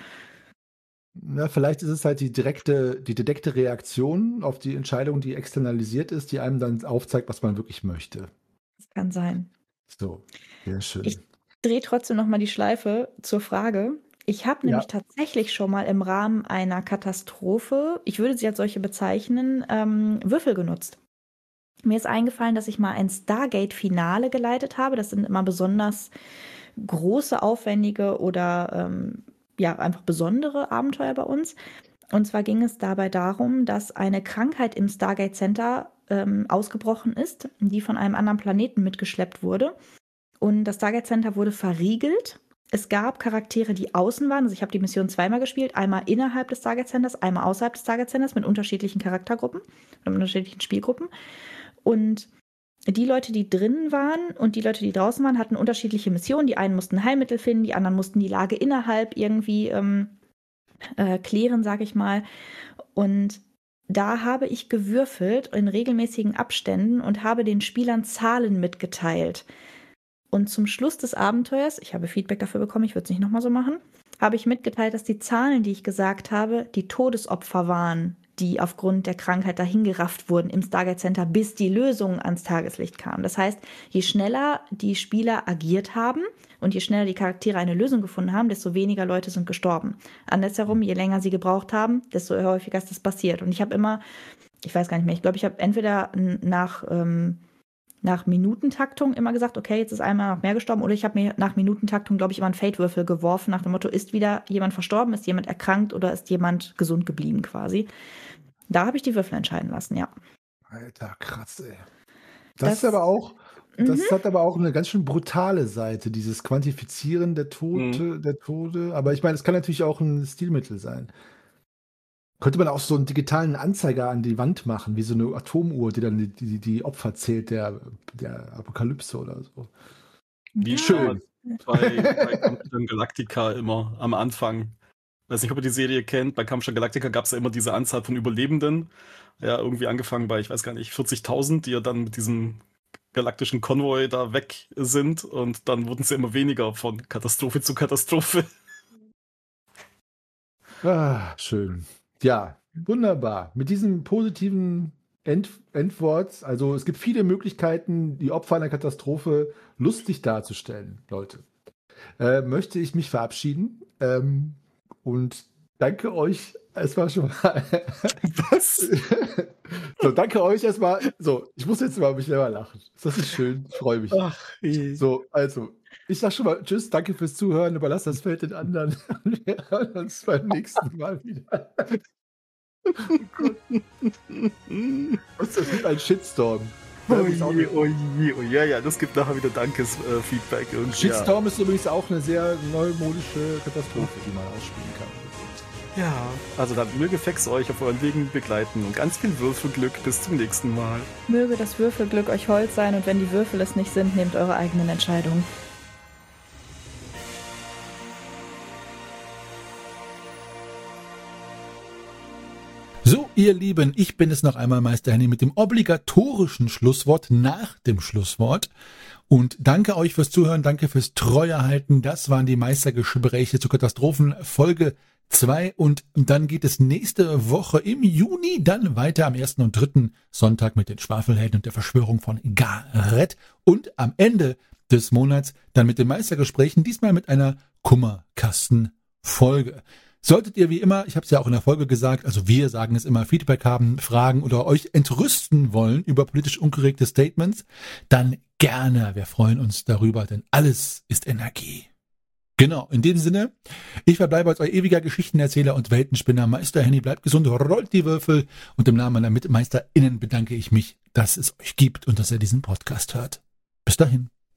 Na, vielleicht ist es halt die direkte Reaktion auf die Entscheidung, die externalisiert ist, die einem dann aufzeigt, was man wirklich möchte. Das kann sein. So, sehr schön. Ich drehe trotzdem noch mal die Schleife zur Frage. Ich habe nämlich tatsächlich schon mal im Rahmen einer Katastrophe, ich würde sie als solche bezeichnen, Würfel genutzt. Mir ist eingefallen, dass ich mal ein Stargate-Finale geleitet habe. Das sind immer besonders große, aufwendige oder ja, einfach besondere Abenteuer bei uns. Und zwar ging es dabei darum, dass eine Krankheit im Stargate Center ausgebrochen ist, die von einem anderen Planeten mitgeschleppt wurde. Und das Stargate Center wurde verriegelt. Es gab Charaktere, die außen waren. Also ich habe die Mission zweimal gespielt. Einmal innerhalb des Stargate Centers, einmal außerhalb des Stargate Centers mit unterschiedlichen Charaktergruppen und unterschiedlichen Spielgruppen. Und die Leute, die drinnen waren und die Leute, die draußen waren, hatten unterschiedliche Missionen. Die einen mussten Heilmittel finden, die anderen mussten die Lage innerhalb irgendwie klären, sage ich mal. Und da habe ich gewürfelt in regelmäßigen Abständen und habe den Spielern Zahlen mitgeteilt. Und zum Schluss des Abenteuers, ich habe Feedback dafür bekommen, ich würde es nicht nochmal so machen, habe ich mitgeteilt, dass die Zahlen, die ich gesagt habe, die Todesopfer waren, die aufgrund der Krankheit dahingerafft wurden im Stargate Center, bis die Lösung ans Tageslicht kam. Das heißt, je schneller die Spieler agiert haben und je schneller die Charaktere eine Lösung gefunden haben, desto weniger Leute sind gestorben. Andersherum, je länger sie gebraucht haben, desto häufiger ist das passiert. Und ich habe immer, ich weiß gar nicht mehr, ich glaube, ich habe entweder nach Minutentaktung immer gesagt, okay, jetzt ist einmal noch mehr gestorben, oder ich habe mir nach Minutentaktung, glaube ich, immer einen Fate-Würfel geworfen, nach dem Motto, ist wieder jemand verstorben, ist jemand erkrankt oder ist jemand gesund geblieben quasi. Da habe ich die Würfel entscheiden lassen, ja. Alter, krass, ey. Das hat aber auch eine ganz schön brutale Seite, dieses Quantifizieren der Tode. Aber ich meine, es kann natürlich auch ein Stilmittel sein. Könnte man auch so einen digitalen Anzeiger an die Wand machen, wie so eine Atomuhr, die dann die Opfer zählt der Apokalypse oder so. Wie schön. Bei Kampfstation Galactica immer am Anfang. Weiß nicht, ob ihr die Serie kennt. Bei Kampfstation Galactica gab es ja immer diese Anzahl von Überlebenden. Ja, irgendwie angefangen bei, ich weiß gar nicht, 40.000, die ja dann mit diesem galaktischen Konvoi da weg sind. Und dann wurden sie immer weniger von Katastrophe zu Katastrophe. Ah, schön. Ja, wunderbar. Mit diesem positiven Endwort, also es gibt viele Möglichkeiten, die Opfer einer Katastrophe lustig darzustellen, Leute. Möchte ich mich verabschieden und danke euch erstmal schon mal. Was? So, danke euch erstmal. So, ich muss jetzt mal mich selber lachen. Das ist schön, ich freue mich. Ach, so, also, ich sag schon mal Tschüss, danke fürs Zuhören, überlass das Feld den anderen. Wir hören uns beim nächsten Mal wieder. Was ist das mit ein Shitstorm? Ja, das gibt nachher wieder Dankes-Feedback. Shitstorm ist übrigens auch eine sehr neumodische Katastrophe, die man ausspielen kann. Ja, also dann möge Fex euch auf euren Wegen begleiten und ganz viel Würfelglück. Bis zum nächsten Mal. Möge das Würfelglück euch hold sein und wenn die Würfel es nicht sind, nehmt eure eigenen Entscheidungen. So, ihr Lieben, ich bin es noch einmal, Meister Henny, mit dem obligatorischen Schlusswort nach dem Schlusswort. Und danke euch fürs Zuhören, danke fürs Treuehalten. Das waren die Meistergespräche zu Katastrophen Folge 2. Und dann geht es nächste Woche im Juni dann weiter am 1. und 3. Sonntag mit den Schwafelhelden und der Verschwörung von Gareth. Und am Ende des Monats dann mit den Meistergesprächen, diesmal mit einer Kummerkasten-Folge. Solltet ihr wie immer, ich habe es ja auch in der Folge gesagt, also wir sagen es immer, Feedback haben, Fragen oder euch entrüsten wollen über politisch unkorrekte Statements, dann gerne. Wir freuen uns darüber, denn alles ist Energie. Genau, in dem Sinne, ich verbleibe als euer ewiger Geschichtenerzähler und Weltenspinner. Meister Henny, bleibt gesund, rollt die Würfel und im Namen meiner MitmeisterInnen bedanke ich mich, dass es euch gibt und dass ihr diesen Podcast hört. Bis dahin.